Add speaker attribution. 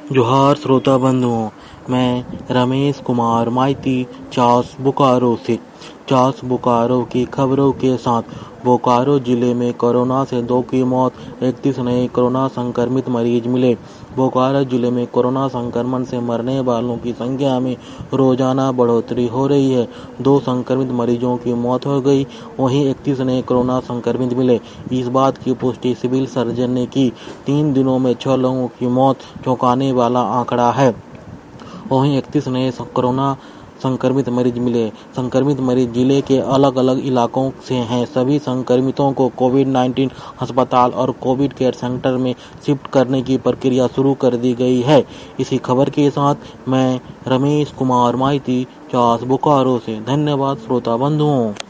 Speaker 1: जोहार श्रोता बंधुओं, मैं रमेश कुमार माइती चास बोकारो से। चास बोकारो की खबरों के साथ। बोकारो जिले में कोरोना से 2 की मौत, 31 नए कोरोना संक्रमित मरीज मिले। बोकारो जिले में कोरोना संक्रमण से मरने वालों की संख्या में रोजाना बढ़ोतरी हो रही है। 2 संक्रमित मरीजों की मौत हो गई, वहीं 31 नए कोरोना संक्रमित मिले। इस बात की पुष्टि सिविल सर्जन ने की। 3 दिनों में 6 लोगों की मौत चौंकाने वाला आंकड़ा है। वहीं 31 नए कोरोना संक्रमित मरीज मिले। संक्रमित मरीज जिले के अलग अलग इलाकों से हैं। सभी संक्रमितों को कोविड-19 अस्पताल और कोविड केयर सेंटर में शिफ्ट करने की प्रक्रिया शुरू कर दी गई है। इसी खबर के साथ मैं रमेश कुमार माइती चास बोकारो से। धन्यवाद श्रोता बंधुओं।